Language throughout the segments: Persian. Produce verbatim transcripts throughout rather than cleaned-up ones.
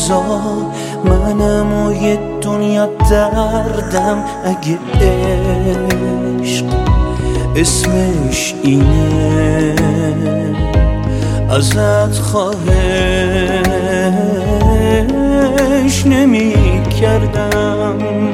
روزا منم و یه دنیا دردم. اگه عشق اسمش اینه ازت خواهش نمی کردم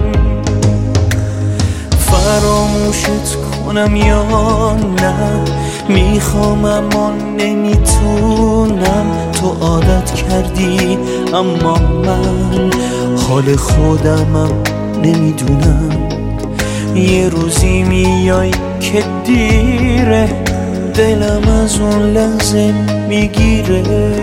فراموشت کنم یا نه. میخوام اما نمیتونم. تو عادت کردی اما من حال خودمم نمیدونم. یه روزی میای که دیره دلم از اون لحظه میگیره.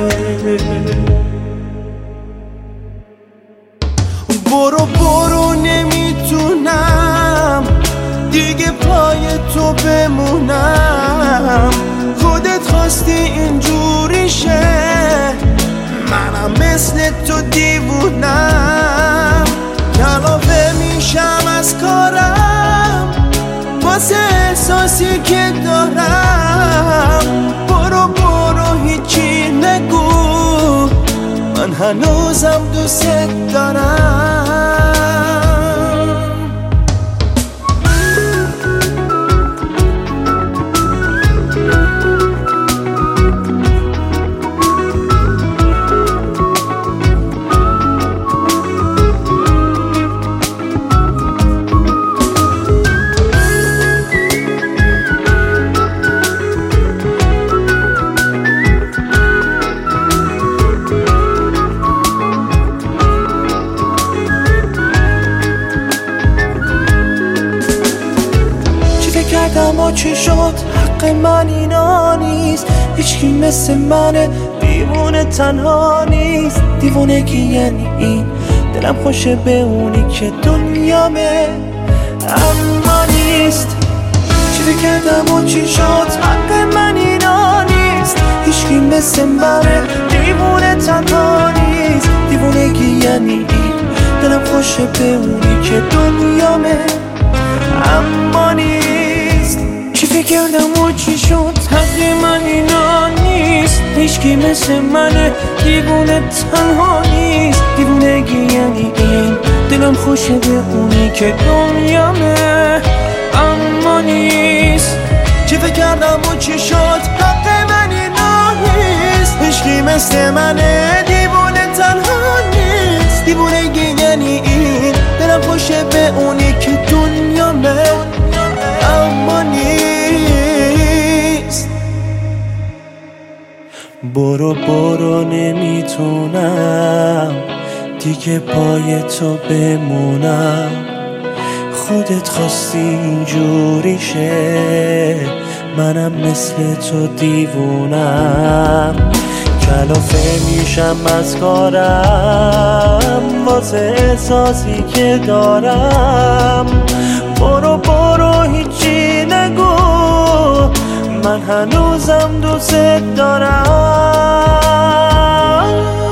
برو برو نمیتونم دیگه پای تو بمونم. خودت خواستی اینجوری شه منم مثل تو دیوونم. کلافه میشم از کارم واسه احساسی که دارم. برو برو هیچی نگو من هنوزم دوست دارم. اما چی شد حق من اینا نیست. هیچکی مثل من دیوونه تنها نیست. دیوونگی یعنی این دلم خوشه به اونی که دنیامه اما نیست. چی فکر کردم و چی شد حق من اینا نیست. هیچکی مثل من دیوونه تنها نیست. دیوونگی یعنی این دلم خوشه به اونی که دنیامه اما نیست. چی فکر کردم و چی شد حق من اینا نیست. هیچکی مثل من دیوونه تنها نیست. دیوونگی یعنی این دلم خوشه به اونی که دنیامه اما نیست. چی فکر کردم و چی شد حق من اینا نیست. هیچکی مثل من دیوونه تنها نیست. دیوونگی یعنی این دلم خوشه به اونی که دنیامه اما نیست. برو برو نمیتونم دیگه پای تو بمونم. خودت خواستی اینجوری شه منم مثل تو دیوونم. کلافه میشم از کارم واسه احساسی که دارم. برو برو هیچی نگو من هنوزم دوست دارم.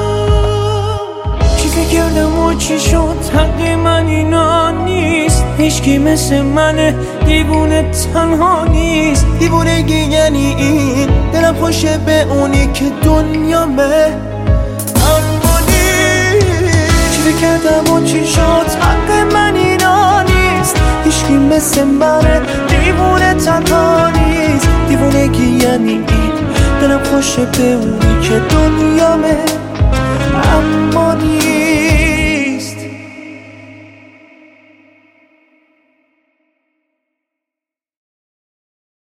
چی فکر کردم و چی شد حق من اینا نیست. هیچکی مثل من دیوونه تنها نیست. دیوونگی یعنی این دلم خوشه به اونی که دنیامه اما نیست. چی فکر کردم و چی شد حق من اینا نیست. هیچکی مثل من دیوونه تنها نیست. دیوونگی یعنی این دلم خوشه به اونی که دنیامه